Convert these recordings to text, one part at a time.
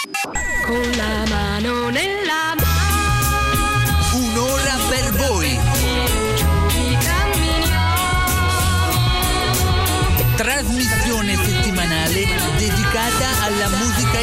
Con la mano nella mano. Un'ora per voi. Trasmissione settimanale dedicata alla musica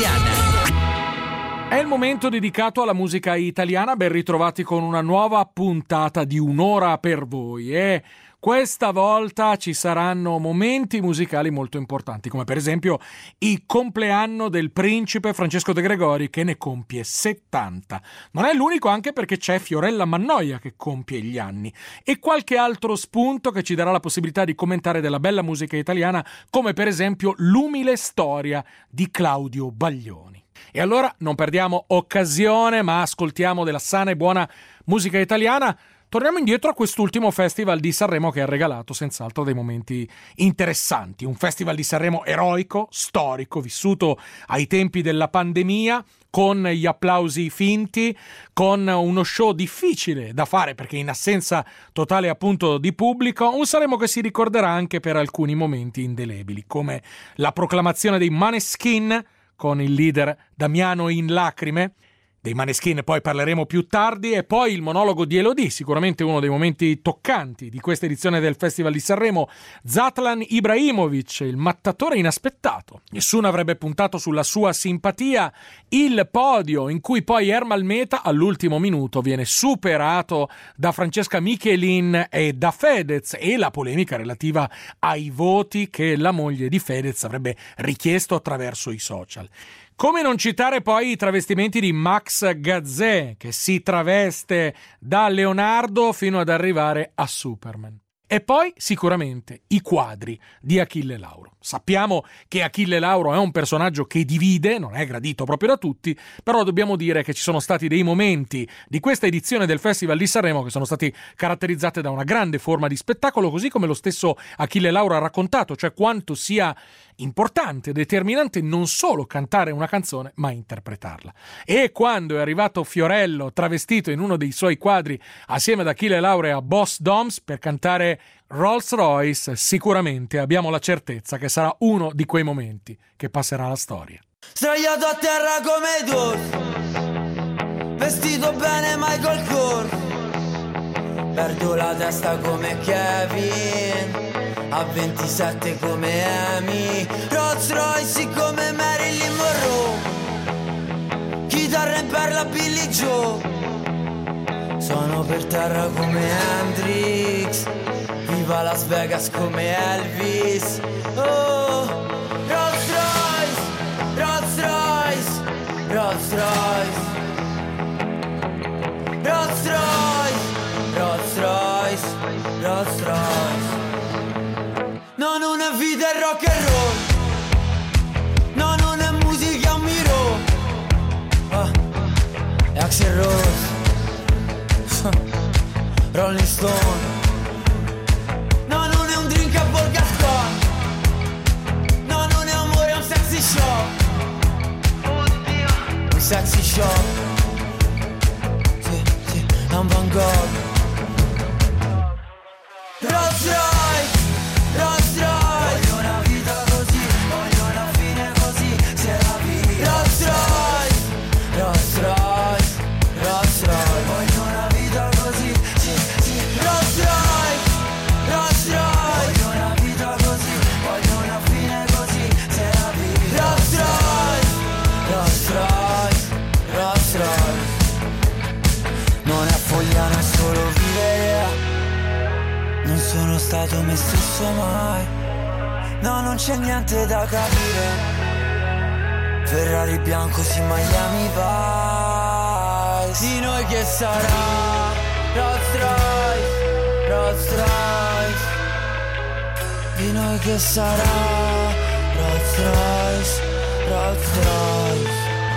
italiana. È il momento dedicato alla musica italiana. Ben ritrovati con una nuova puntata di Un'ora per voi. E questa volta ci saranno momenti musicali molto importanti, come per esempio il compleanno del principe Francesco De Gregori, che ne compie 70. Non è l'unico, anche perché c'è Fiorella Mannoia che compie gli anni, e qualche altro spunto che ci darà la possibilità di commentare della bella musica italiana, come per esempio l'umile storia di Claudio Baglioni. E allora non perdiamo occasione, ma ascoltiamo della sana e buona musica italiana. Torniamo indietro a quest'ultimo Festival di Sanremo, che ha regalato senz'altro dei momenti interessanti. Un Festival di Sanremo eroico, storico, vissuto ai tempi della pandemia, con gli applausi finti, con uno show difficile da fare perché in assenza totale appunto di pubblico. Un Sanremo che si ricorderà anche per alcuni momenti indelebili, come la proclamazione dei Maneskin con il leader Damiano in lacrime. Dei Maneskin poi parleremo più tardi, e poi il monologo di Elodie, sicuramente uno dei momenti toccanti di questa edizione del Festival di Sanremo. Zlatan Ibrahimovic, il mattatore inaspettato. Nessuno avrebbe puntato sulla sua simpatia. Il podio in cui poi Ermal Meta all'ultimo minuto viene superato da Francesca Michelin e da Fedez, e la polemica relativa ai voti che la moglie di Fedez avrebbe richiesto attraverso i social. Come non citare poi i travestimenti di Max Gazzè, che si traveste da Leonardo fino ad arrivare a Superman. E poi sicuramente i quadri di Achille Lauro. Sappiamo che Achille Lauro è un personaggio che divide, non è gradito proprio da tutti, però dobbiamo dire che ci sono stati dei momenti di questa edizione del Festival di Sanremo che sono stati caratterizzati da una grande forma di spettacolo, così come lo stesso Achille Lauro ha raccontato, cioè quanto sia importante, determinante non solo cantare una canzone, ma interpretarla. E quando è arrivato Fiorello travestito in uno dei suoi quadri assieme ad Achille Lauro e a Boss Doms per cantare Rolls Royce, sicuramente abbiamo la certezza che sarà uno di quei momenti che passerà alla storia. Sdraiato a terra come Dor, vestito bene Michael Kors, perdo la testa come Kevin, a 27 come Amy, Rolls Royce come Marilyn Monroe, chitarra in perla Billy Joe, sono per terra come Hendrix, viva Las Vegas come Elvis. Oh, Rolls Royce, Rolls Royce, Rolls Royce, Rolls Royce, Rolls Royce, Rolls Royce. No, non è vita è rock and roll, no, non è musica, è un miro. È Axl Rose, Rolling Stone. No, non è un drink a Borgascon, no, non è amore, è un sexy show. Oddio, un sexy show. Sì, sì, è un Van Gogh. Rolls Royce, Rolls Royce, voglio una vita così, voglio una fine così, se la vita. Rolls Royce, Rolls Royce, Rolls Royce, voglio una vita così, sì, sì. Rolls Royce, Rolls Royce, voglio una vita così, voglio una fine così, se la vita. Rolls Royce, Rolls Royce, Rolls Royce. Non è fogliano, è solo vivere. Non sono stato me stesso mai, no, non c'è niente da capire. Ferrari bianco, sì, Miami Vice. Di noi che sarà Rolls Royce, Rolls Royce. Di noi che sarà Rolls Royce, Rolls Royce.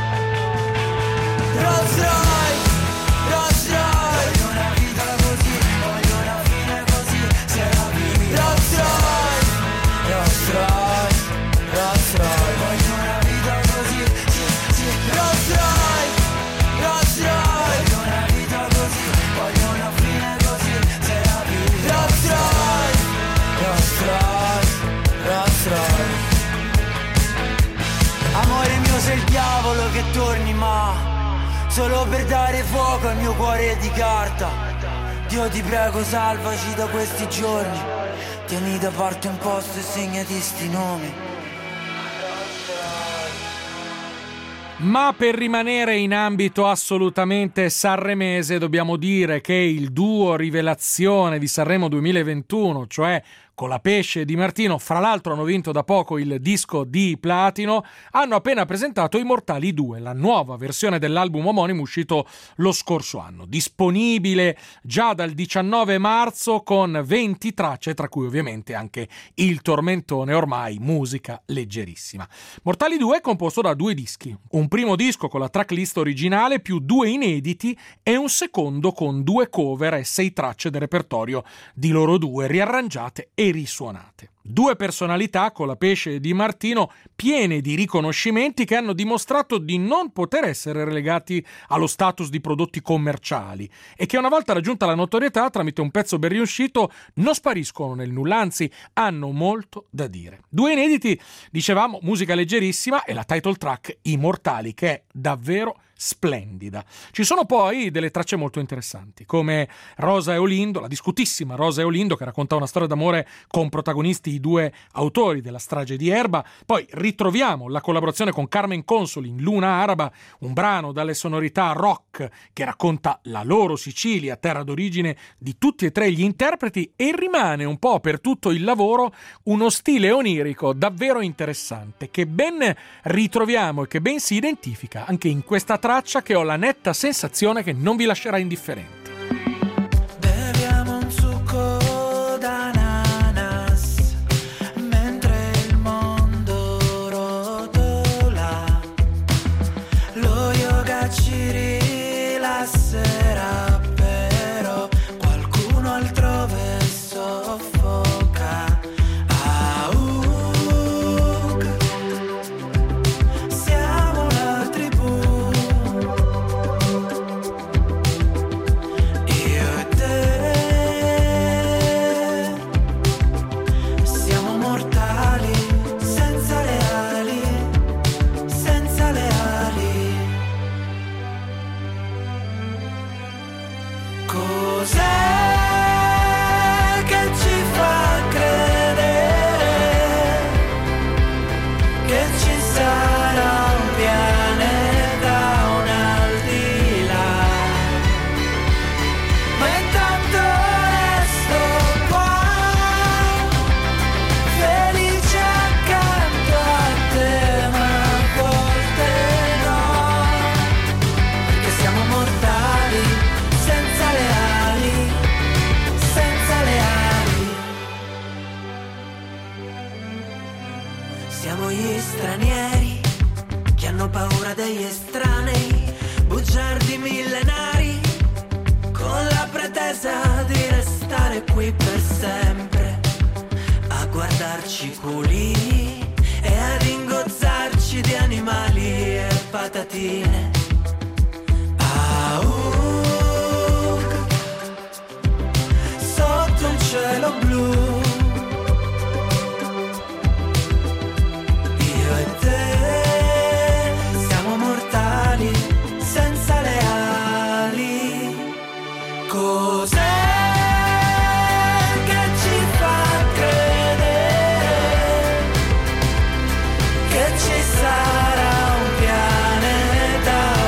Rolls Royce, Rolls Royce, voglio una vita così, voglio una fine così, se la vivi. Rolls Royce, Rolls Royce, Rolls Royce, voglio una vita così, sì, sì. Rolls Royce, Rolls Royce, voglio una vita così, voglio una fine così, se la vivi. Rolls Royce, Rolls Royce, Rolls Royce. Amore mio sei il cavolo che torni, ma solo per dare fuoco al mio cuore di carta. Dio ti prego salvaci da questi giorni, tieni da parte un posto e segnati sti nomi. Ma per rimanere in ambito assolutamente sanremese dobbiamo dire che il duo rivelazione di Sanremo 2021, cioè Colapesce e Di Martino, fra l'altro hanno vinto da poco il disco di platino, hanno appena presentato I Mortali 2, la nuova versione dell'album omonimo uscito lo scorso anno, disponibile già dal 19 marzo con 20 tracce, tra cui ovviamente anche il tormentone, ormai musica leggerissima. Mortali 2 è composto da 2 dischi, un primo disco con la tracklist originale più 2 inediti e un secondo con 2 cover e 6 tracce del repertorio di loro due, riarrangiate e risuonate. 2 personalità, Colapesce e Di Martino, piene di riconoscimenti che hanno dimostrato di non poter essere relegati allo status di prodotti commerciali e che una volta raggiunta la notorietà tramite un pezzo ben riuscito non spariscono nel nulla, anzi hanno molto da dire. 2 inediti, dicevamo, musica leggerissima e la title track I Mortali, che è davvero splendida. Ci sono poi delle tracce molto interessanti, come Rosa e Olindo, la discutissima Rosa e Olindo, che racconta una storia d'amore con protagonisti i 2 autori della strage di Erba. Poi ritroviamo la collaborazione con Carmen Consoli in Luna Araba, un brano dalle sonorità rock che racconta la loro Sicilia, terra d'origine di tutti e 3 gli interpreti, e rimane un po' per tutto il lavoro uno stile onirico davvero interessante che ben ritroviamo e che ben si identifica anche in questa traccia, che ho la netta sensazione che non vi lascerà indifferenti. Beviamo un succo d'ananas mentre il mondo rotola, lo yoga ci rilasserà, però qualcuno altrove soffoca. Siamo la tribù, io e te, siamo mortali, senza le ali, senza le ali. Cos'è che ci fa credere che ci sarà un pianeta, un aldilà? Ma intanto resto qua, felice accanto a te, ma a volte no, perché siamo mortali, senza le ali, senza le ali. Siamo gli stranieri che hanno paura degli estranei, bugiardi millenari con la pretesa di restare qui per sempre, a guardarci culini e ad ingozzarci di animali e patatine. Sotto un cielo blu, io e te siamo mortali, senza le ali. Cos'è che ci fa credere che ci sarà un pianeta,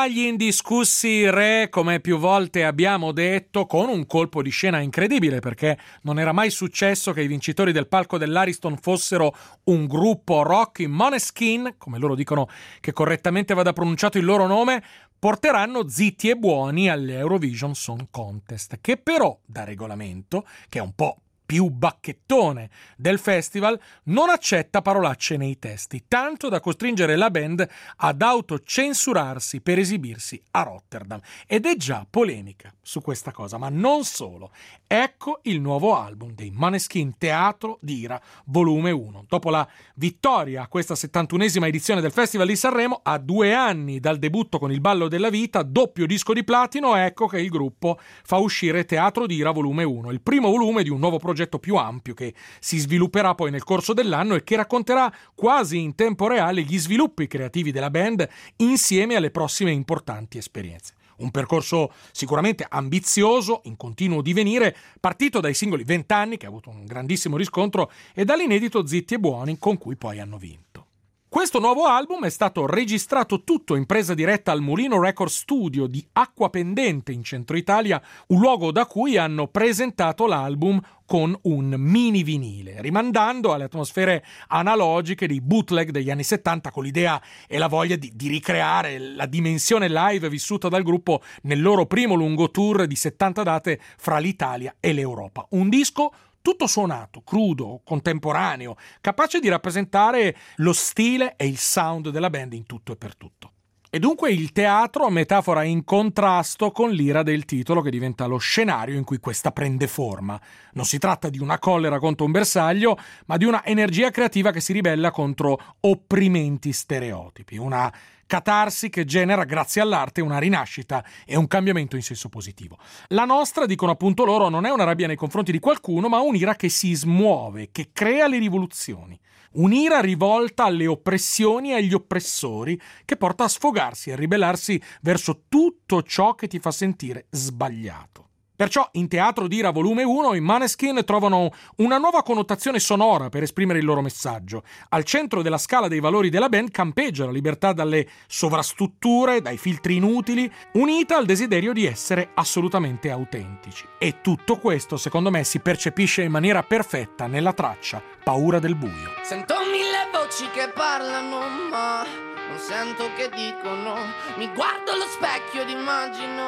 Ma gli indiscussi re, come più volte abbiamo detto, con un colpo di scena incredibile, perché non era mai successo che i vincitori del palco dell'Ariston fossero un gruppo rock, in Måneskin, come loro dicono che correttamente vada pronunciato il loro nome, porteranno Zitti e Buoni all'Eurovision Song Contest, che però, da regolamento, che è un po' più bacchettone del festival, non accetta parolacce nei testi, tanto da costringere la band ad autocensurarsi per esibirsi a Rotterdam. Ed è già polemica su questa cosa, ma non solo. Ecco il nuovo album dei Måneskin, Teatro d'Ira, volume 1. Dopo la vittoria a questa 71esima edizione del Festival di Sanremo, a 2 anni dal debutto con Il ballo della vita, doppio disco di platino, ecco che il gruppo fa uscire Teatro d'Ira, volume 1, il primo volume di un nuovo progetto più ampio che si svilupperà poi nel corso dell'anno e che racconterà quasi in tempo reale gli sviluppi creativi della band insieme alle prossime importanti esperienze. Un percorso sicuramente ambizioso, in continuo divenire, partito dai singoli 20 anni, che ha avuto un grandissimo riscontro, e dall'inedito Zitti e Buoni, con cui poi hanno vinto. Questo nuovo album è stato registrato tutto in presa diretta al Mulino Record Studio di Acquapendente in centro Italia, un luogo da cui hanno presentato l'album con un mini vinile, rimandando alle atmosfere analogiche dei bootleg degli anni 70, con l'idea e la voglia di ricreare la dimensione live vissuta dal gruppo nel loro primo lungo tour di 70 date fra l'Italia e l'Europa. Un disco tutto suonato, crudo, contemporaneo, capace di rappresentare lo stile e il sound della band in tutto e per tutto. E dunque il teatro, metafora in contrasto con l'ira del titolo, che diventa lo scenario in cui questa prende forma. Non si tratta di una collera contro un bersaglio, ma di una energia creativa che si ribella contro opprimenti stereotipi, una catarsi che genera, grazie all'arte, una rinascita e un cambiamento in senso positivo. La nostra, dicono appunto loro, non è una rabbia nei confronti di qualcuno, ma un'ira che si smuove, che crea le rivoluzioni. Un'ira rivolta alle oppressioni e agli oppressori, che porta a sfogarsi e a ribellarsi verso tutto ciò che ti fa sentire sbagliato. Perciò in Teatro d'Ira volume 1 i Måneskin trovano una nuova connotazione sonora per esprimere il loro messaggio. Al centro della scala dei valori della band campeggia la libertà dalle sovrastrutture, dai filtri inutili, unita al desiderio di essere assolutamente autentici. E tutto questo, secondo me, si percepisce in maniera perfetta nella traccia Paura del buio. Sento 1000 voci che parlano, ma non sento che dicono. Mi guardo allo specchio ed immagino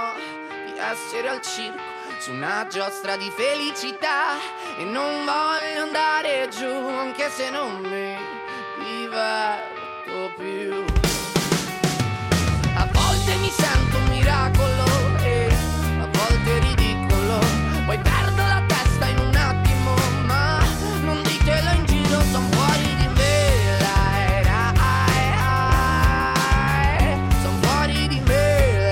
di essere al circo su una giostra di felicità, e non voglio andare giù anche se non mi diverto più. A volte mi sento un miracolo e a volte ridicolo, poi perdo la testa in un attimo, ma non ditelo in giro, son fuori di me. Son fuori di me.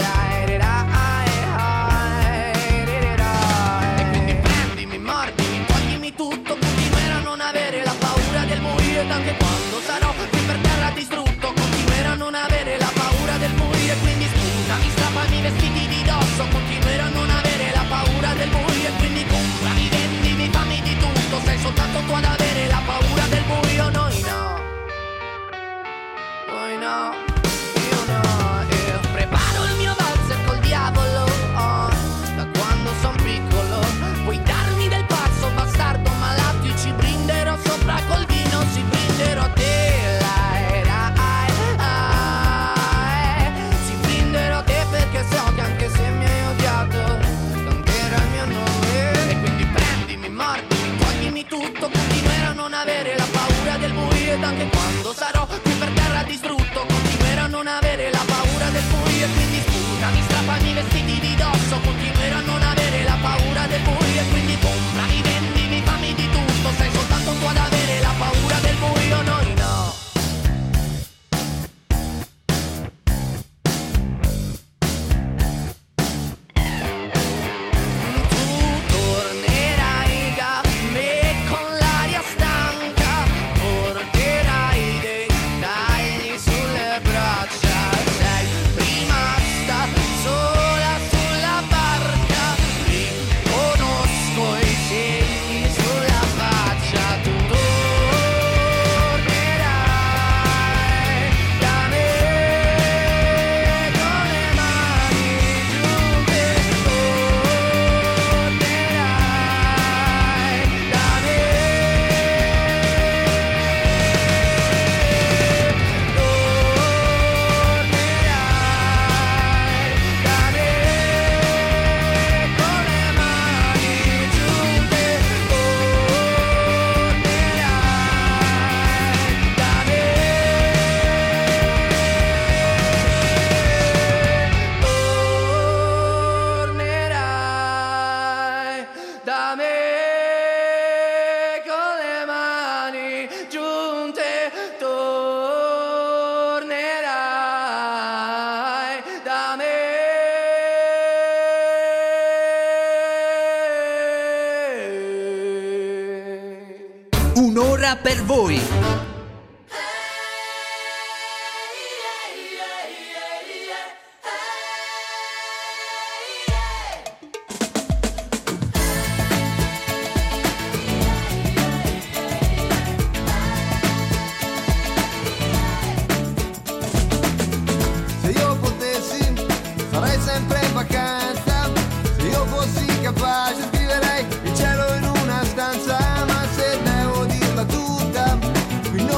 E quindi prendimi, mordimi, toglimi tutto, continuerò a non avere la paura del buio, ed anche quando sarò qui per terra distrutto continuerò a non avere la paura del buio. E quindi scusami, strappami i vestiti di dosso, continuerò a non avere la paura del buio. E quindi comprami, vendimi, fammi di tutto, sei soltanto tu ad avere la paura del buio. Noi no, noi no, io no. Io preparo il mio valzer col diavolo, da quando son piccolo. Puoi darmi del pazzo bastardo malato, io ci brinderò sopra col vino, ci brinderò a te. un'ora per voi. Se io potessi farei sempre in vacanza, se io fossi capace scriverei il cielo in una stanza, ma se devo dirla tutta, qui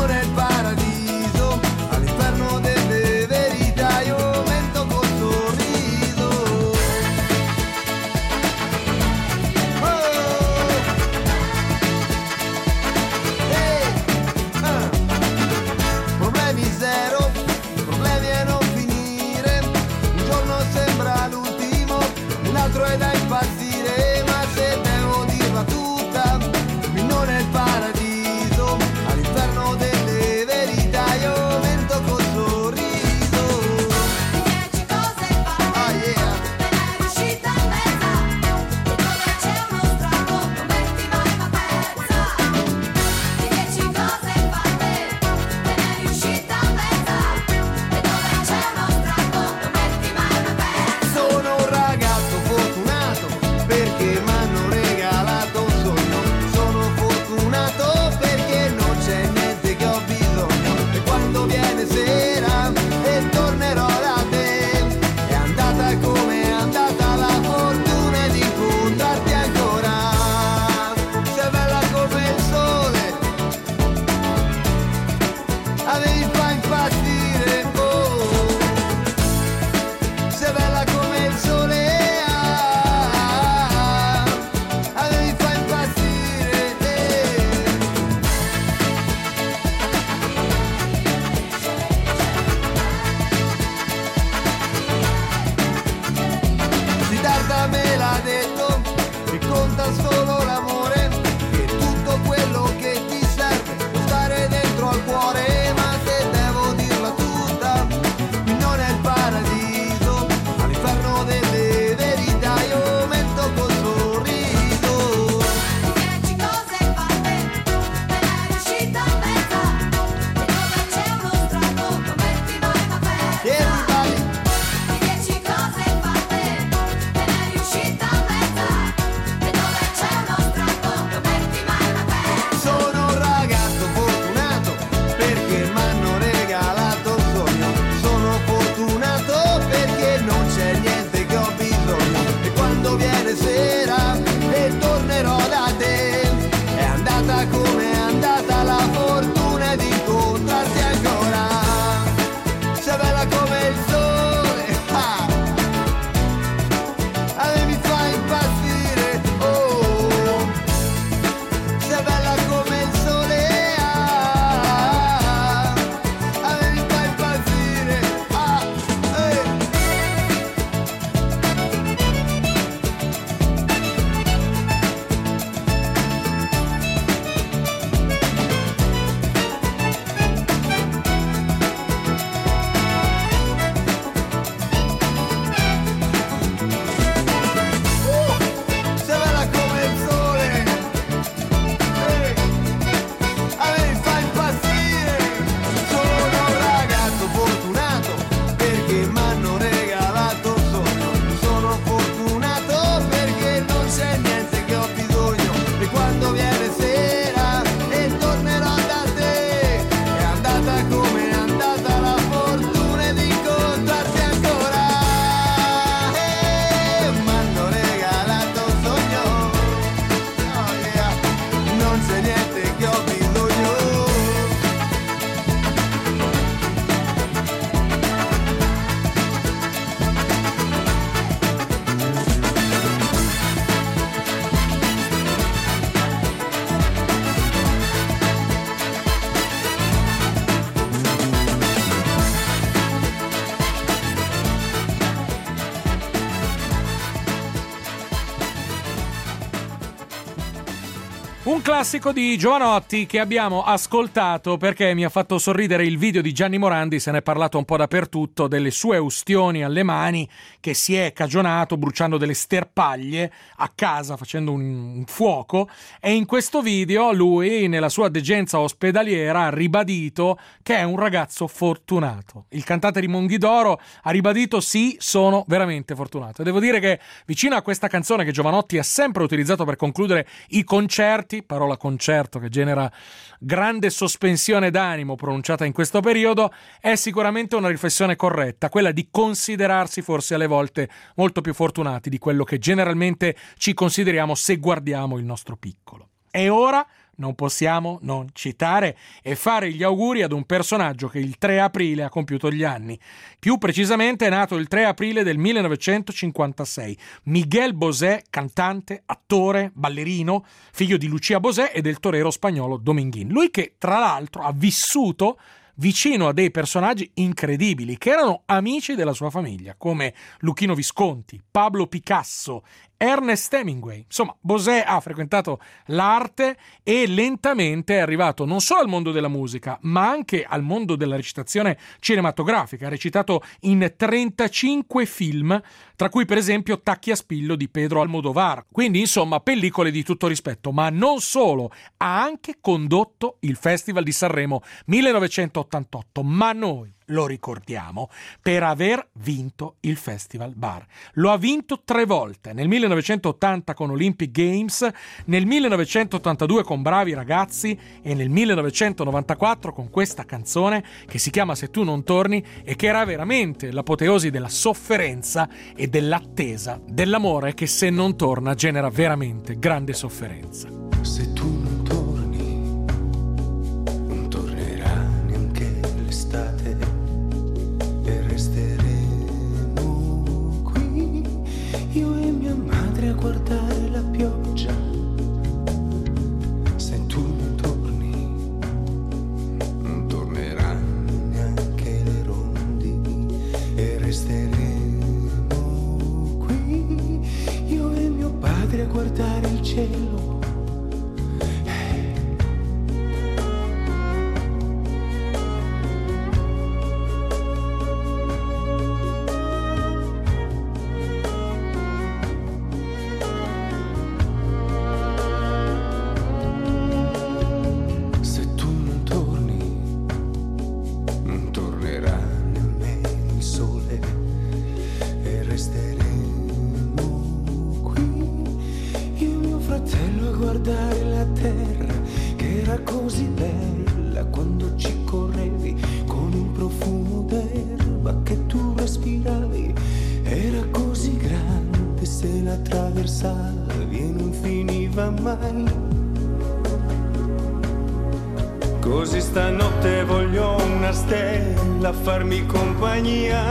Un classico di Jovanotti che abbiamo ascoltato perché mi ha fatto sorridere il video di Gianni Morandi, se ne è parlato un po' dappertutto, delle sue ustioni alle mani, che si è cagionato bruciando delle sterpaglie a casa facendo un fuoco, e in questo video lui, nella sua degenza ospedaliera, ha ribadito che è un ragazzo fortunato. Il cantante di Monghidoro ha ribadito: sì, sono veramente fortunato. E devo dire che vicino a questa canzone che Jovanotti ha sempre utilizzato per concludere i concerti, parola concerto che genera grande sospensione d'animo pronunciata in questo periodo, è sicuramente una riflessione corretta, quella di considerarsi forse alle volte molto più fortunati di quello che generalmente ci consideriamo se guardiamo il nostro piccolo. E ora non possiamo non citare e fare gli auguri ad un personaggio che il 3 aprile ha compiuto gli anni. Più precisamente è nato il 3 aprile del 1956. Miguel Bosé, cantante, attore, ballerino, figlio di Lucia Bosé e del torero spagnolo Dominguín. Lui che, tra l'altro, ha vissuto vicino a dei personaggi incredibili che erano amici della sua famiglia, come Luchino Visconti, Pablo Picasso, Ernest Hemingway. Insomma, Bosé ha frequentato l'arte e lentamente è arrivato non solo al mondo della musica, ma anche al mondo della recitazione cinematografica. Ha recitato in 35 film, tra cui per esempio Tacchi a spillo di Pedro Almodovar. Quindi, insomma, pellicole di tutto rispetto. Ma non solo, ha anche condotto il Festival di Sanremo 1988, ma noi lo ricordiamo per aver vinto il Festival Bar. Lo ha vinto 3 volte, nel 1980 con Olympic Games, nel 1982 con Bravi Ragazzi e nel 1994 con questa canzone che si chiama Se tu non torni e che era veramente l'apoteosi della sofferenza e dell'attesa dell'amore che, se non torna, genera veramente grande sofferenza. Se tu non torni, non tornerà neanche l'estate e resteremo qui, io e mia madre a guardare la pioggia. Se tu non torni, non torneranno neanche le rondini e resteremo qui, io e mio padre a guardare il cielo. Così stanotte voglio una stella a farmi compagnia,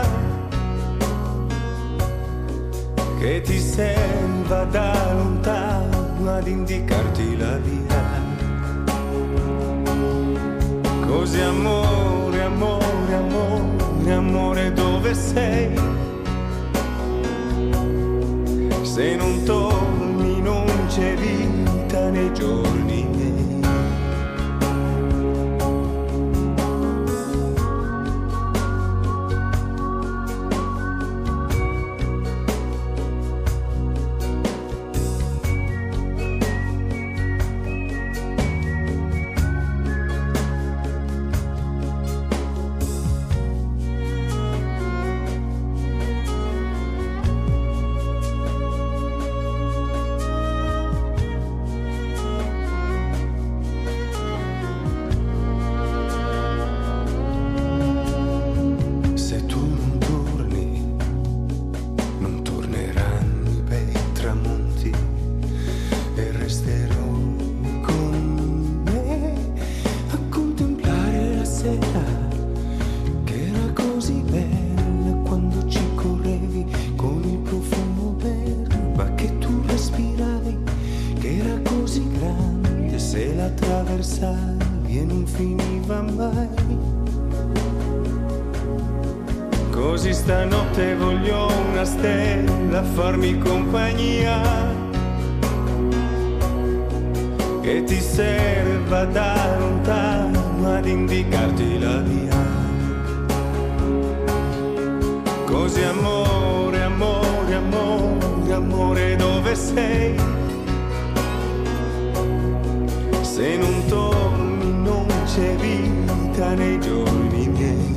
che ti serva da lontano ad indicarti la via. Così amore, amore, amore, amore, dove sei? Se non torni non c'è vita nei giorni miei. attraversavi e non finiva mai. Così stanotte voglio una stella a farmi compagnia che ti serva da lontano ad indicarti la via. Così amore, amore, amore, amore, dove sei? Se non torni non c'è vita nei giorni miei.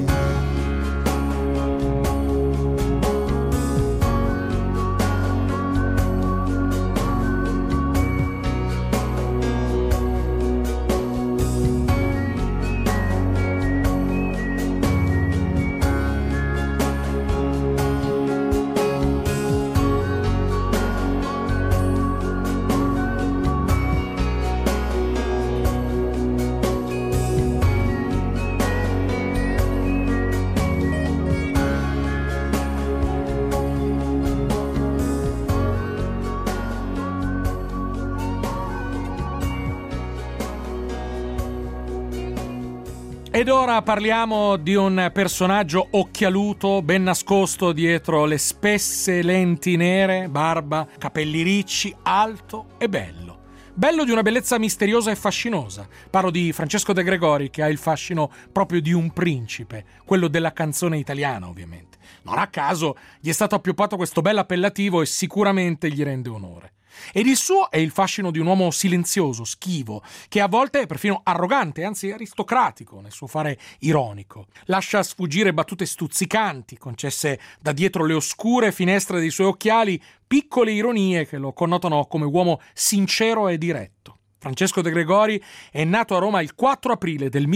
Ed ora parliamo di un personaggio occhialuto, ben nascosto dietro le spesse lenti nere, barba, capelli ricci, alto e bello. Bello di una bellezza misteriosa e fascinosa. Parlo di Francesco De Gregori, che ha il fascino proprio di un principe, quello della canzone italiana, ovviamente. Non a caso gli è stato appioppato questo bel appellativo e sicuramente gli rende onore. Ed il suo è il fascino di un uomo silenzioso, schivo, che a volte è perfino arrogante, anzi aristocratico nel suo fare ironico. Lascia sfuggire battute stuzzicanti, concesse da dietro le oscure finestre dei suoi occhiali, piccole ironie che lo connotano come uomo sincero e diretto. Francesco De Gregori è nato a Roma il 4 aprile del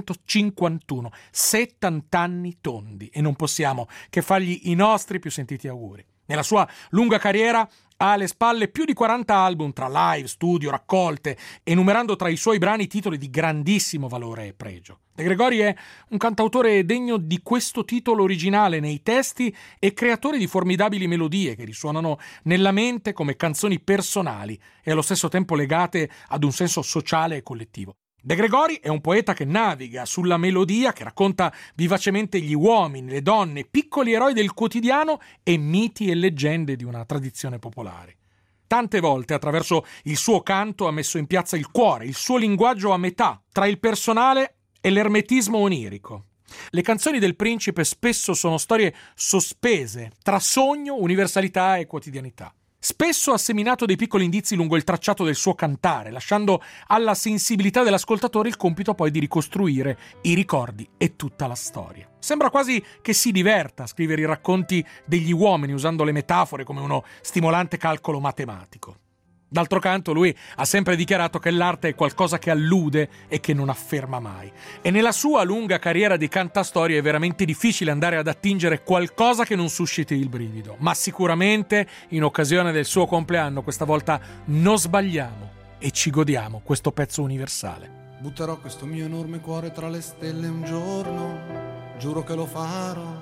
1951, 70 anni tondi, e non possiamo che fargli i nostri più sentiti auguri. Nella sua lunga carriera ha alle spalle più di 40 album tra live, studio, raccolte, enumerando tra i suoi brani titoli di grandissimo valore e pregio. De Gregori è un cantautore degno di questo titolo originale nei testi e creatore di formidabili melodie che risuonano nella mente come canzoni personali e allo stesso tempo legate ad un senso sociale e collettivo. De Gregori è un poeta che naviga sulla melodia, che racconta vivacemente gli uomini, le donne, piccoli eroi del quotidiano e miti e leggende di una tradizione popolare. Tante volte attraverso il suo canto ha messo in piazza il cuore, il suo linguaggio a metà, tra il personale e l'ermetismo onirico. Le canzoni del principe spesso sono storie sospese tra sogno, universalità e quotidianità. Spesso ha seminato dei piccoli indizi lungo il tracciato del suo cantare, lasciando alla sensibilità dell'ascoltatore il compito poi di ricostruire i ricordi e tutta la storia. Sembra quasi che si diverta a scrivere i racconti degli uomini usando le metafore come uno stimolante calcolo matematico. D'altro canto, lui ha sempre dichiarato che l'arte è qualcosa che allude e che non afferma mai. E nella sua lunga carriera di cantastorie è veramente difficile andare ad attingere qualcosa che non susciti il brivido. Ma sicuramente, in occasione del suo compleanno, questa volta non sbagliamo e ci godiamo questo pezzo universale. Butterò questo mio enorme cuore tra le stelle un giorno, giuro che lo farò.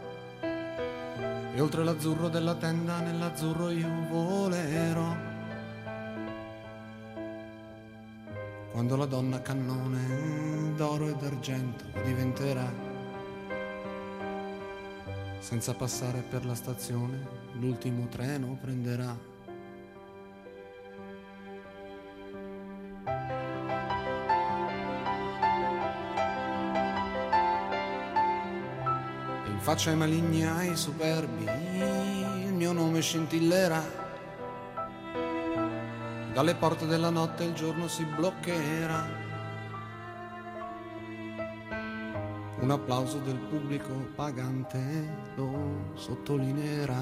E oltre l'azzurro della tenda, nell'azzurro io volerò. Quando la donna cannone d'oro e d'argento diventerà, senza passare per la stazione, l'ultimo treno prenderà. E in faccia ai maligni, ai superbi, il mio nome scintillerà. Dalle porte della notte il giorno si bloccherà. Un applauso del pubblico pagante lo sottolineerà.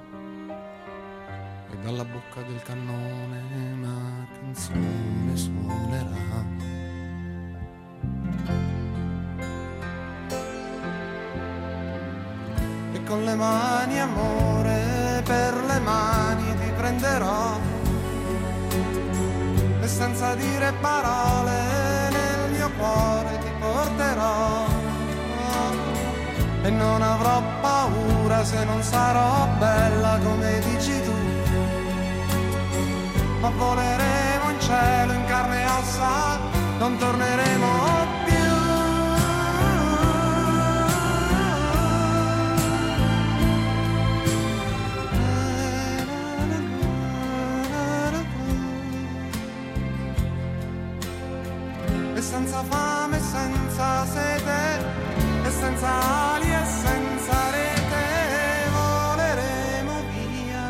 E dalla bocca del cannone una canzone suonerà. E con le mani, amore, per le mani ti prenderò. E senza dire parole nel mio cuore ti porterò. E non avrò paura se non sarò bella come dici tu. Ma voleremo in cielo in carne e ossa, non torneremo più. senza fame, senza sete, e senza ali e senza rete, voleremo via.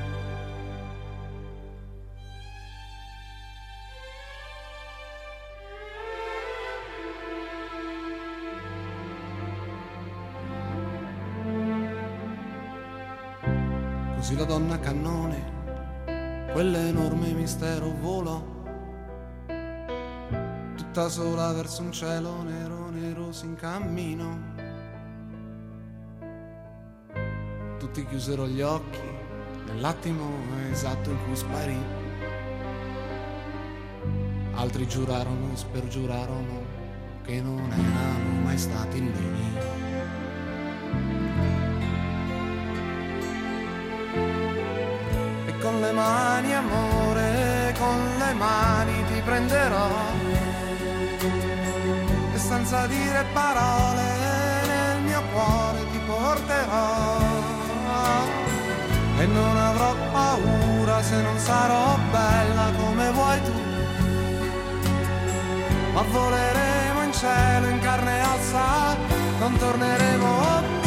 Così la donna cannone, quell'enorme mistero volò, tutta sola verso un cielo nero, nero in cammino. Tutti chiusero gli occhi nell'attimo esatto in cui sparì. Altri giurarono e spergiurarono che non erano mai stati lì. Con le mani, amore, con le mani ti prenderò, e senza dire parole nel mio cuore ti porterò, e non avrò paura se non sarò bella come vuoi tu, ma voleremo in cielo in carne e ossa, non torneremo più.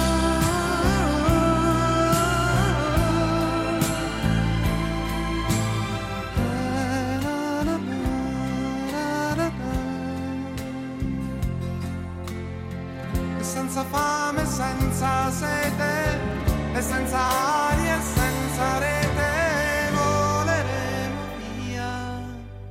Senza fame, senza sete, e senza ali e senza rete, voleremo via.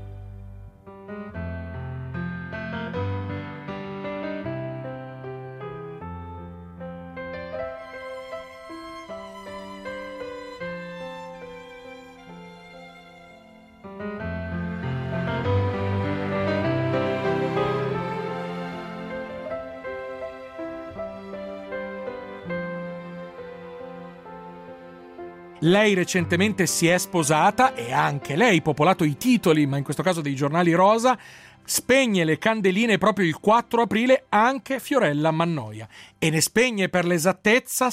Lei recentemente si è sposata e anche lei popolato i titoli, ma in questo caso dei giornali rosa. Spegne le candeline proprio il 4 aprile anche Fiorella Mannoia, e ne spegne per l'esattezza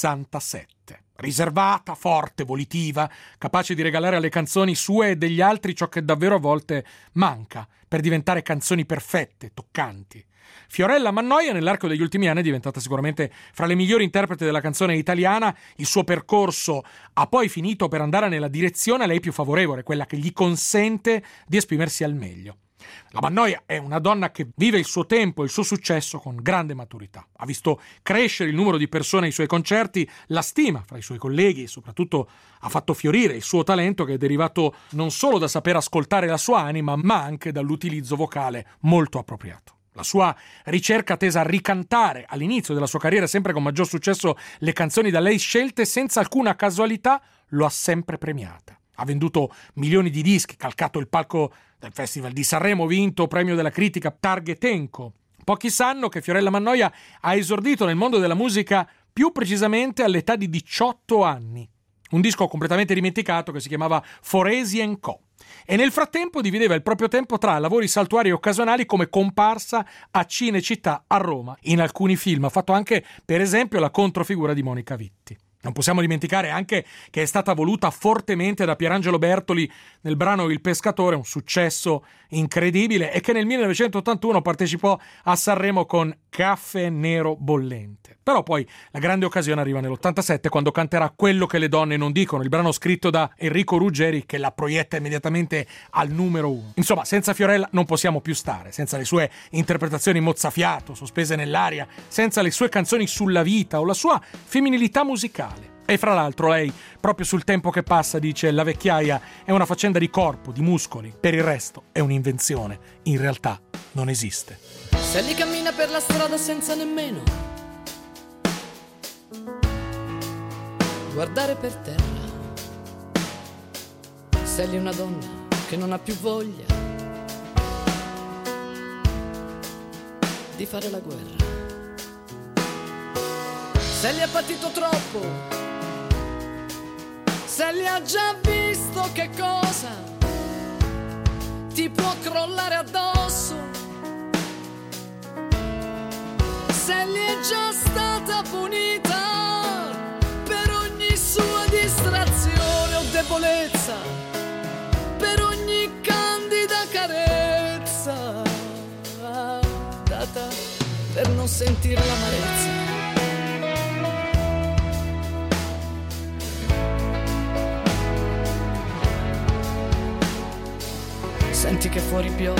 67. Riservata, forte, volitiva, capace di regalare alle canzoni sue e degli altri ciò che davvero a volte manca per diventare canzoni perfette, toccanti. Fiorella Mannoia nell'arco degli ultimi anni è diventata sicuramente fra le migliori interpreti della canzone italiana. Il suo percorso ha poi finito per andare nella direzione a lei più favorevole, quella che gli consente di esprimersi al meglio. La Mannoia è una donna che vive il suo tempo e il suo successo con grande maturità. Ha visto crescere il numero di persone ai suoi concerti, la stima fra i suoi colleghi e soprattutto ha fatto fiorire il suo talento, che è derivato non solo da saper ascoltare la sua anima, ma anche dall'utilizzo vocale molto appropriato. La sua ricerca tesa a ricantare all'inizio della sua carriera sempre con maggior successo le canzoni da lei scelte senza alcuna casualità lo ha sempre premiata. Ha venduto milioni di dischi, calcato il palco del Festival di Sanremo, vinto premio della critica Target Enco. Pochi sanno che Fiorella Mannoia ha esordito nel mondo della musica più precisamente all'età di 18 anni. Un disco completamente dimenticato che si chiamava Foresi & Co. E nel frattempo divideva il proprio tempo tra lavori saltuari e occasionali come comparsa a Cinecittà a Roma. In alcuni film ha fatto anche, per esempio, la controfigura di Monica Vitti. Non possiamo dimenticare anche che è stata voluta fortemente da Pierangelo Bertoli nel brano Il Pescatore, un successo incredibile, e che nel 1981 partecipò a Sanremo con Caffè Nero Bollente. Però poi la grande occasione arriva nell'87 quando canterà Quello che le donne non dicono, il brano scritto da Enrico Ruggeri che la proietta immediatamente al numero 1. Insomma, senza Fiorella non possiamo più stare, senza le sue interpretazioni mozzafiato, sospese nell'aria, senza le sue canzoni sulla vita o la sua femminilità musicale. E fra l'altro lei, proprio sul tempo che passa, dice: la vecchiaia è una faccenda di corpo, di muscoli, per il resto è un'invenzione, in realtà non esiste. Sally cammina per la strada senza nemmeno guardare per terra. Sally è una donna che non ha più voglia di fare la guerra. Sally ha patito troppo, Sally ha già visto che cosa ti può crollare addosso. Sally è già stata punita per ogni sua distrazione o debolezza, per ogni candida carezza. per non sentire l'amarezza. Senti che fuori piove,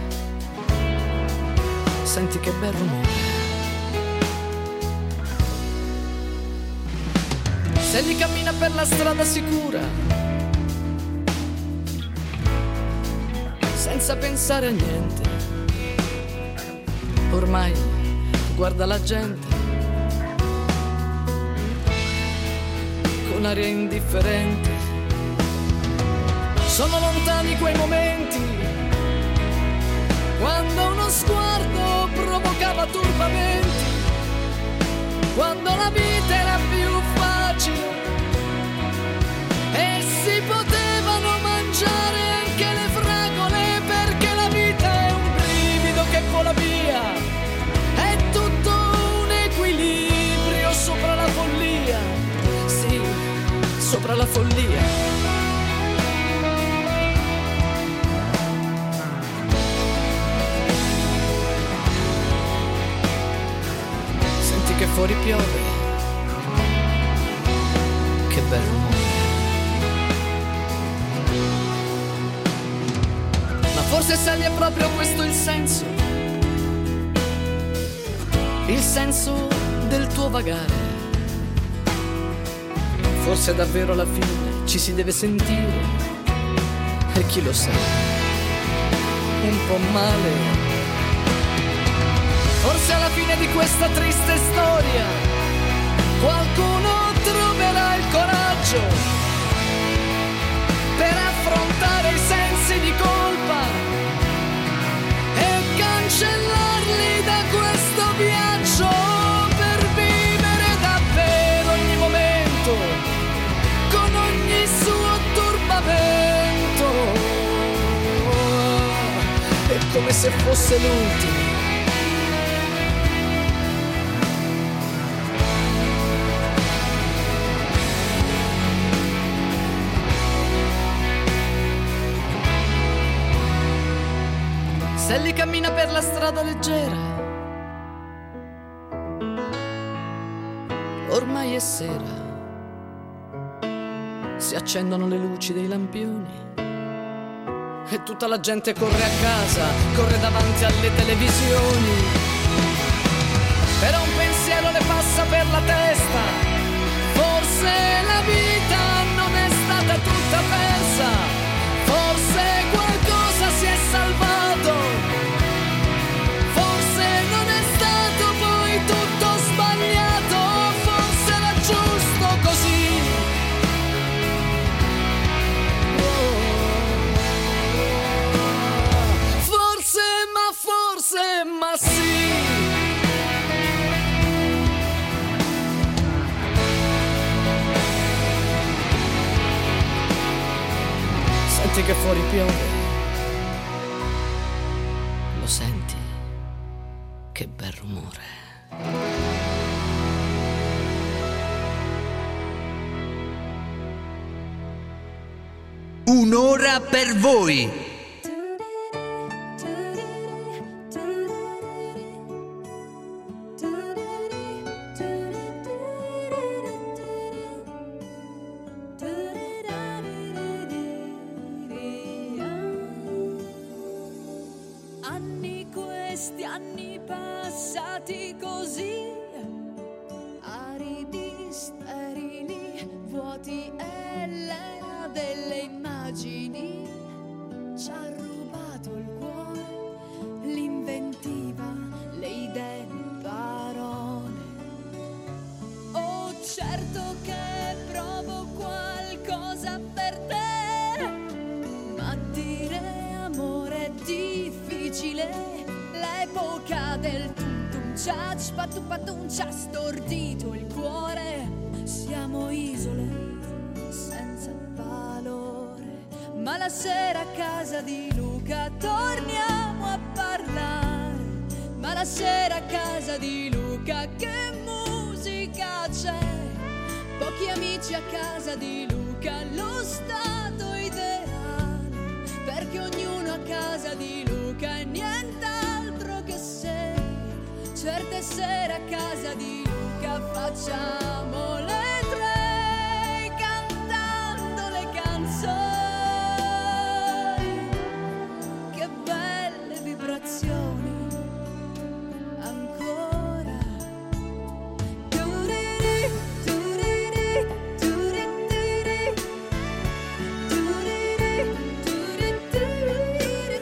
senti che bel rumore. Se li cammina per la strada sicura, senza pensare a niente, ormai guarda la gente con aria indifferente. Sono lontani quei momenti quando uno sguardo provocava turbamenti, quando la vita era più facile e si potevano mangiare anche le fragole, perché la vita è un brivido che vola via, è tutto un equilibrio sopra la follia, sì, sopra la follia. Che fuori piove, che bel rumore. Ma forse sai è proprio questo il senso del tuo vagare. Forse davvero alla fine ci si deve sentire, e chi lo sa, un po' male. Forse alla fine di questa triste storia qualcuno troverà il coraggio per affrontare i sensi di colpa e cancellarli da questo viaggio, per vivere davvero ogni momento con ogni suo turbamento. È come se fosse l'ultimo. Se li cammina per la strada leggera, ormai è sera, si accendono le luci dei lampioni e tutta la gente corre a casa, corre davanti alle televisioni. Però un pensiero le passa per la testa, forse la vita non è stata tutta persa, forse qualcosa si è salvato. Ma sì, senti che fuori piove, lo senti, che bel rumore. Un'ora per voi. L'epoca del tum ci ha stordito il cuore. Siamo isole senza valore, ma la sera a casa di Luca torniamo a parlare. Ma la sera a casa di Luca che musica c'è, pochi amici a casa di Luca, lo stato ideale, perché ognuno a casa di Luca è nient'altro che sei. Certo a casa di Luca facciamo le tre cantando le canzoni. Che belle vibrazioni ancora. Turiri, turiri, turiri, turiri, turiri, turiri,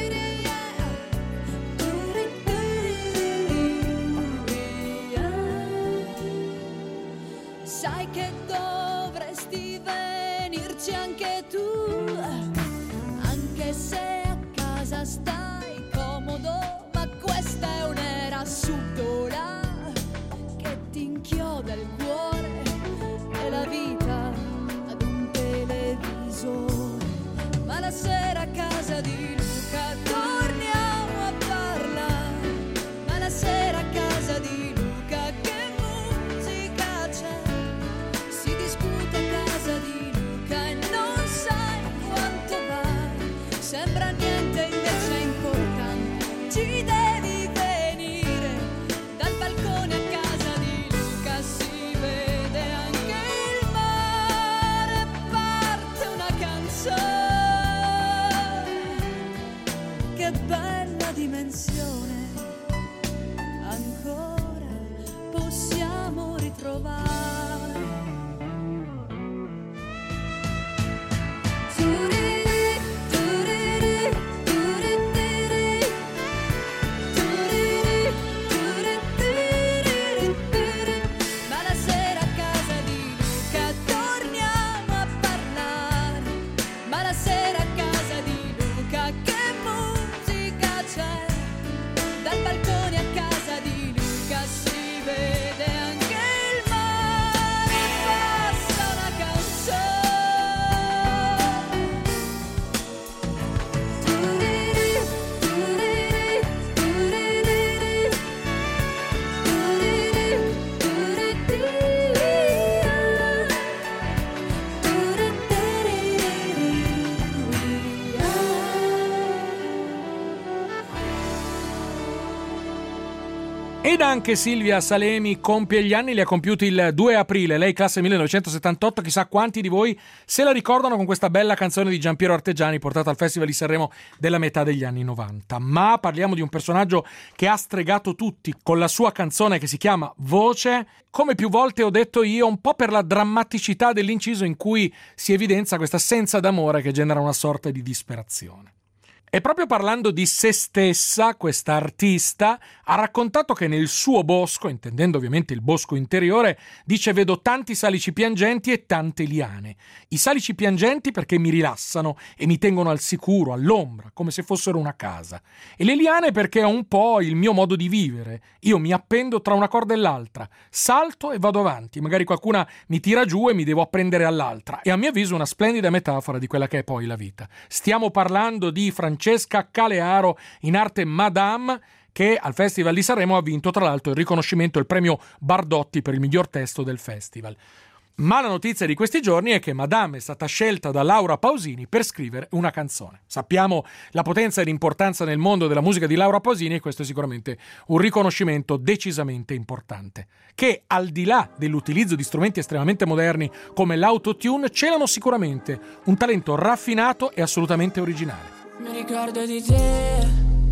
sai che dovresti venirci anche tu, anche se a casa stai comodo, ma questa è un'era subdola che ti inchioda il cuore e la vita ad un televisore. Ma la sera a casa di Luca torniamo a parlare, ma la sera a casa di Luca che musica c'è? Si discute a casa di Luca e non sai quanto vale, sembra niente invece è importante, ci devi venire, dal balcone a casa di Luca si vede anche il mare, parte una canzone, che bella dimensione, ancora possiamo ritrovare. Turiri, turiri, turiri, turiri, turiri, turiri. Ma la sera a casa di Luca torniamo a parlare, ma la sera a casa di Luca che musica c'è? Dal balcone a casa di Luca si vede anche il mare, passa una canzone. Turiri, turiri, turiri, turiri, Ed anche Silvia Salemi compie gli anni, li ha compiuti il 2 aprile, lei classe 1978, chissà quanti di voi se la ricordano con questa bella canzone di Giampiero Artegiani portata al Festival di Sanremo della metà degli anni 90. Ma parliamo di un personaggio che ha stregato tutti con la sua canzone che si chiama Voce, come più volte ho detto io, un po' per la drammaticità dell'inciso in cui si evidenzia questa assenza d'amore che genera una sorta di disperazione. E proprio parlando di se stessa, questa artista ha raccontato che nel suo bosco, intendendo ovviamente il bosco interiore, dice: vedo tanti salici piangenti e tante liane. I salici piangenti perché mi rilassano e mi tengono al sicuro, all'ombra, come se fossero una casa. E le liane perché è un po' il mio modo di vivere. Io mi appendo tra una corda e l'altra, salto e vado avanti, magari qualcuna mi tira giù e mi devo appendere all'altra. E a mio avviso una splendida metafora di quella che è poi la vita. Stiamo parlando di Francesca Calearo, in arte Madame, che al Festival di Sanremo ha vinto tra l'altro il riconoscimento, il premio Bardotti per il miglior testo del festival. Ma la notizia di questi giorni è che Madame è stata scelta da Laura Pausini per scrivere una canzone. Sappiamo la potenza e l'importanza nel mondo della musica di Laura Pausini e questo è sicuramente un riconoscimento decisamente importante, che al di là dell'utilizzo di strumenti estremamente moderni come l'autotune celano sicuramente un talento raffinato e assolutamente originale. Mi ricordo di te,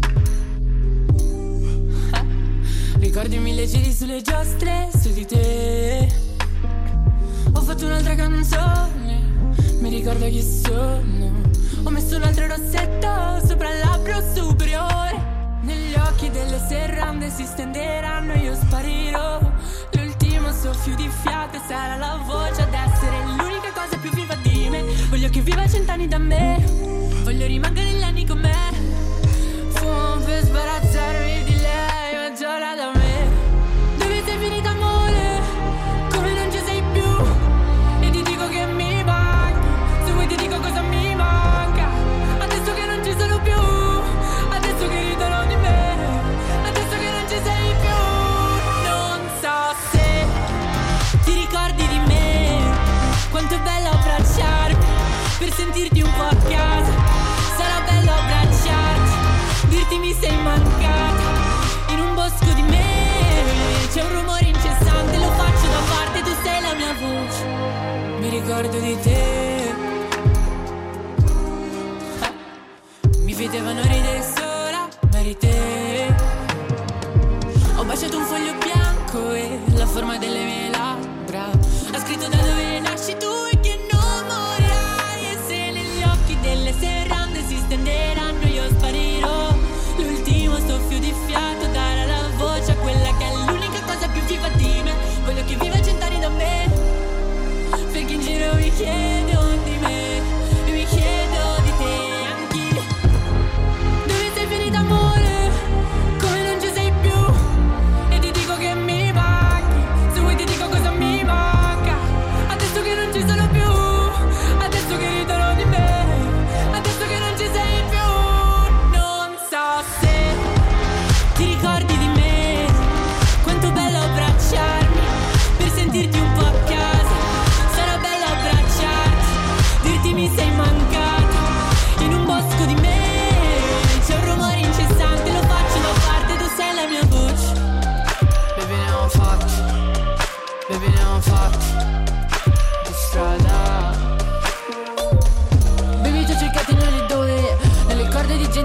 ricordi mille giri sulle giostre su di te. Ho fatto un'altra canzone, mi ricordo chi sono. Ho messo un altro rossetto sopra il labbro superiore. Negli occhi delle serrande si stenderanno e io sparirò. L'ultimo soffio di fiato sarà la voce ad essere l'unica cosa più viva di me. Voglio che viva 100 anni da me, voglio rimanere negli anni con me. Fumo per sbarazzarmi di lei, ma giorna da me. Dove sei finita amore? Come non ci sei più? E ti dico che mi manca, se vuoi ti dico cosa mi manca. Adesso che non ci sono più, adesso che ridono di me, adesso che non ci sei più. Non so se ti ricordi di me, quanto è bello abbracciarmi per sentirti un po' a casa. Sarà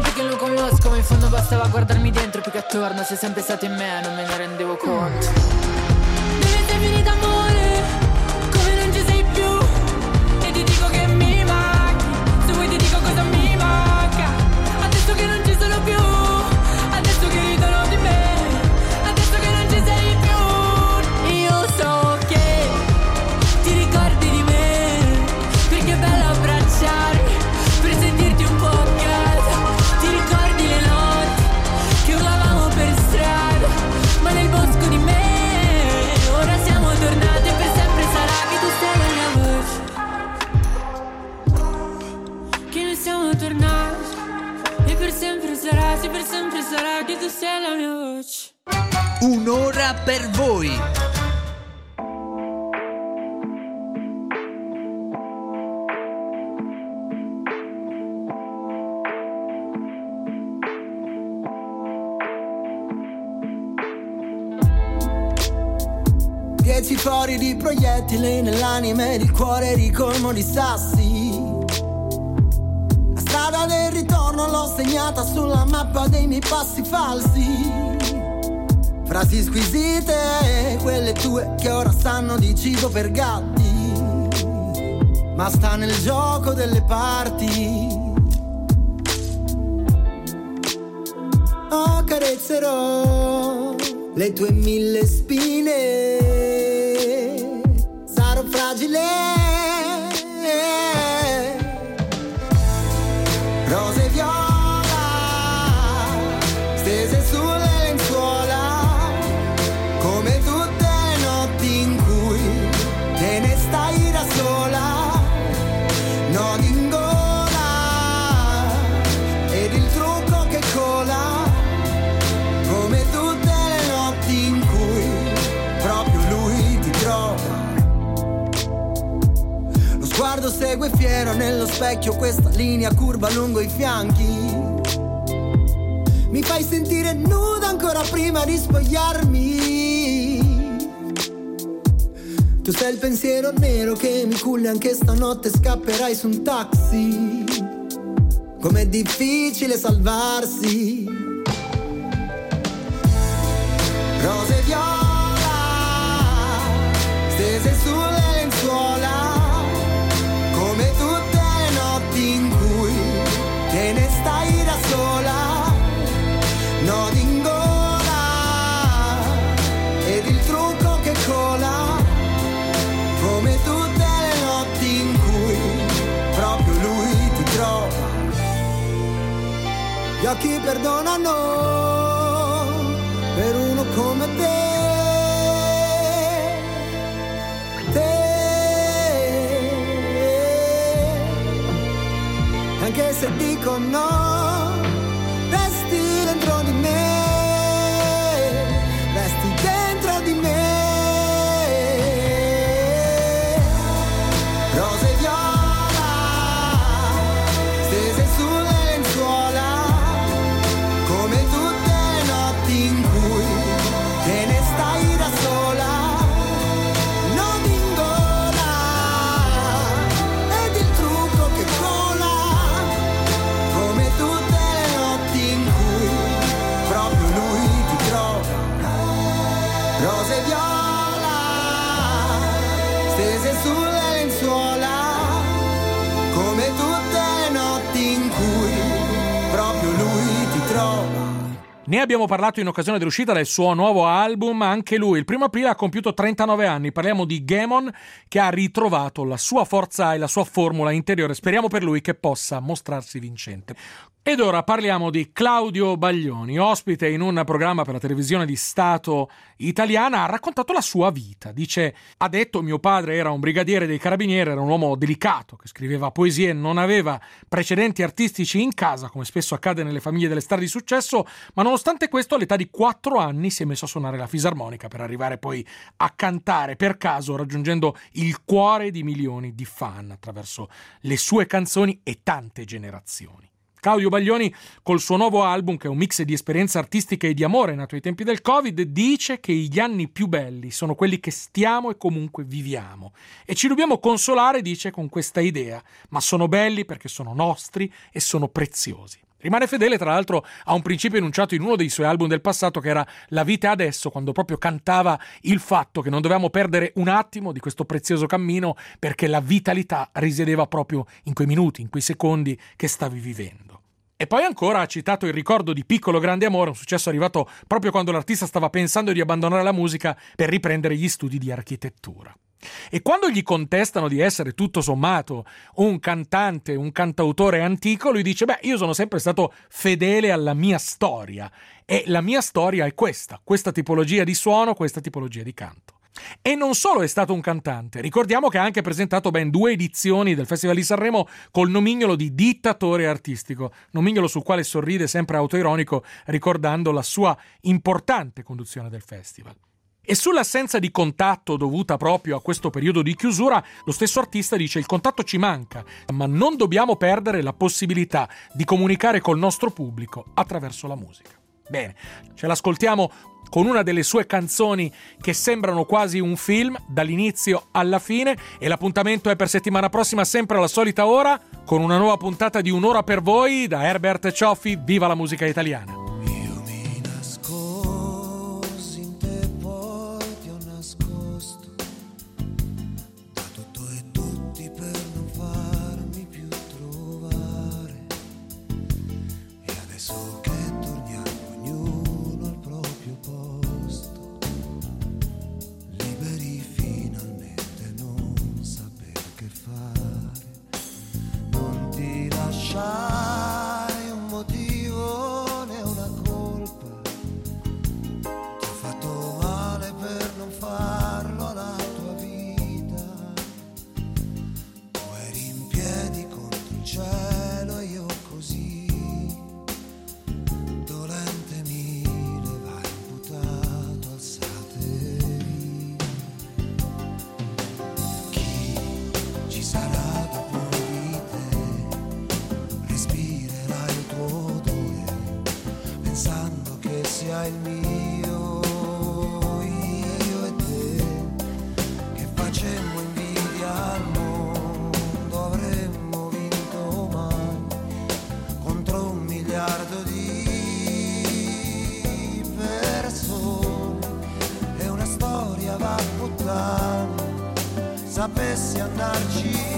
gente che lo conosco, ma in fondo bastava guardarmi dentro più che attorno. Sei sempre stato in me, non me ne rendevo conto. Dove sei finita amore? Come non ci sei più? E ti dico che mi manchi, se vuoi ti dico cosa mi manca. Adesso che non ci sono più, adesso che ridono di me, adesso che non ci sei più. Io so che ti ricordi di me, perché è bello abbracciare, per sentirti un po' a casa. Ti ricordi le notti che urlavamo per strada, ma nel bosco di me ora siamo tornati e per sempre sarà che tu sei la mia voce. Che noi siamo tornati e per sempre sarà, sì, per sempre sarà che tu sei la mia voce. Un'ora per voi. Dieci fori di proiettili nell'anima ed il cuore ricolmo di sassi. La strada del ritorno l'ho segnata sulla mappa dei miei passi falsi. Frasi squisite, quelle tue che ora sanno di cibo per gatti, ma sta nel gioco delle parti. Oh, carezzerò le tue 1000 spine, sarò fragile. Rose e viola stese sulle lenzuola, come tutte le notti in cui te ne stai da sola. Nodi in gola ed il trucco che cola, come tutte le notti in cui proprio lui ti trova. Lo sguardo segue fiero nello specchio questa linea curva lungo i fianchi. Mi fai sentire nuda ancora prima di spogliarmi. Tu sei il pensiero nero che mi culla, anche stanotte scapperai su un taxi. Com'è difficile salvarsi. Rose e viola stese sulle lenzuola, come tutte le notti in cui te ne stai da sola. Nodi in gola ed il trucco che cola, come tutte le notti in cui proprio lui ti trova. Gli occhi perdonano per uno come te. Anche se dico no, resti dentro di me, resti dentro di me. Rose e viola stese sulle lenzuola, come tutte le notti in cui te ne stai da sola. Nodi in gola ed il trucco che cola, come tutte le notti in cui proprio lui ti trova. Rose e viola stese sulle lenzuola, come tutte le notti in cui proprio lui ti trova. Ne abbiamo parlato in occasione dell'uscita del suo nuovo album, anche lui il 1 aprile ha compiuto 39 anni, parliamo di Gamon che ha ritrovato la sua forza e la sua formula interiore, speriamo per lui che possa mostrarsi vincente. Ed ora parliamo di Claudio Baglioni, ospite in un programma per la televisione di Stato italiana, ha raccontato la sua vita. Dice, ha detto, mio padre era un brigadiere dei carabinieri, era un uomo delicato, che scriveva poesie, non aveva precedenti artistici in casa, come spesso accade nelle famiglie delle star di successo, ma nonostante questo all'età di 4 anni si è messo a suonare la fisarmonica per arrivare poi a cantare per caso, raggiungendo il cuore di milioni di fan attraverso le sue canzoni e tante generazioni. Claudio Baglioni, col suo nuovo album, che è un mix di esperienze artistiche e di amore nato ai tempi del Covid, dice che gli anni più belli sono quelli che stiamo e comunque viviamo. E ci dobbiamo consolare, dice, con questa idea, ma sono belli perché sono nostri e sono preziosi. Rimane fedele, tra l'altro, a un principio enunciato in uno dei suoi album del passato, che era La vita è adesso, quando proprio cantava il fatto che non dovevamo perdere un attimo di questo prezioso cammino, perché la vitalità risiedeva proprio in quei minuti, in quei secondi che stavi vivendo. E poi ancora ha citato il ricordo di Piccolo grande amore, un successo arrivato proprio quando l'artista stava pensando di abbandonare la musica per riprendere gli studi di architettura. E quando gli contestano di essere tutto sommato un cantante, un cantautore antico, lui dice: io sono sempre stato fedele alla mia storia, e la mia storia è questa tipologia di suono, questa tipologia di canto. E non solo è stato un cantante, ricordiamo che ha anche presentato ben 2 edizioni del Festival di Sanremo col nomignolo di dittatore artistico, nomignolo sul quale sorride sempre autoironico, ricordando la sua importante conduzione del festival. E sull'assenza di contatto dovuta proprio a questo periodo di chiusura, lo stesso artista dice: il contatto ci manca, ma non dobbiamo perdere la possibilità di comunicare col nostro pubblico attraverso la musica. Bene, ce l'ascoltiamo con una delle sue canzoni che sembrano quasi un film dall'inizio alla fine, e l'appuntamento è per settimana prossima, sempre alla solita ora, con una nuova puntata di Un'ora per voi da Herbert Cioffi. Viva la musica italiana! Hai un motivo né una colpa, ti ho fatto male per non farlo alla tua vita. Tu eri in piedi contro il cielo e io così, dolente mi levai imputato, alzate lì. Chi ci sarà dopo? Pensando che sia il mio, io e te, che facemmo invidia al mondo, avremmo vinto mai contro 1 miliardo di persone. E una storia va a puttane, sapessi andarci.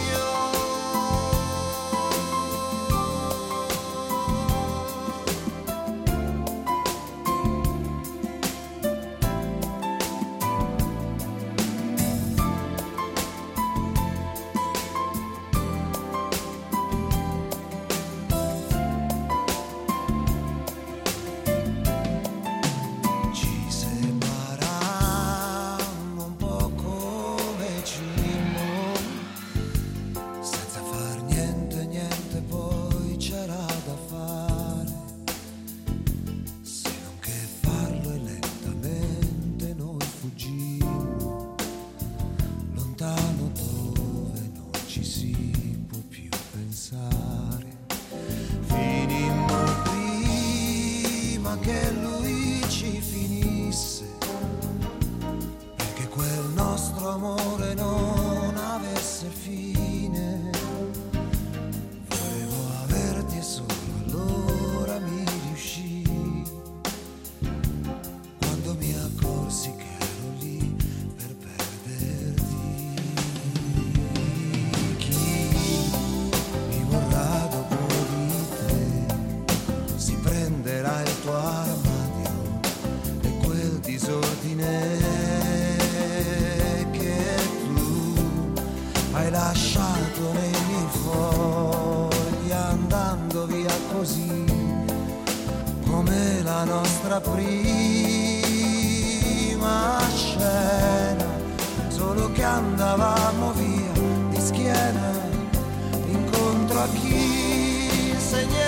Che lui ci finisse, perché quel nostro amore non avesse fine. Volevo averti e solo allora mi riuscì, quando mi accorsi che ero lì per perderti. Chi mi vorrà dopo di te si prenderà il tuo armadio e quel disordine che tu hai lasciato nei miei fogli, andando via così come la nostra prima scena, solo che andavamo via di schiena incontro a chi insegna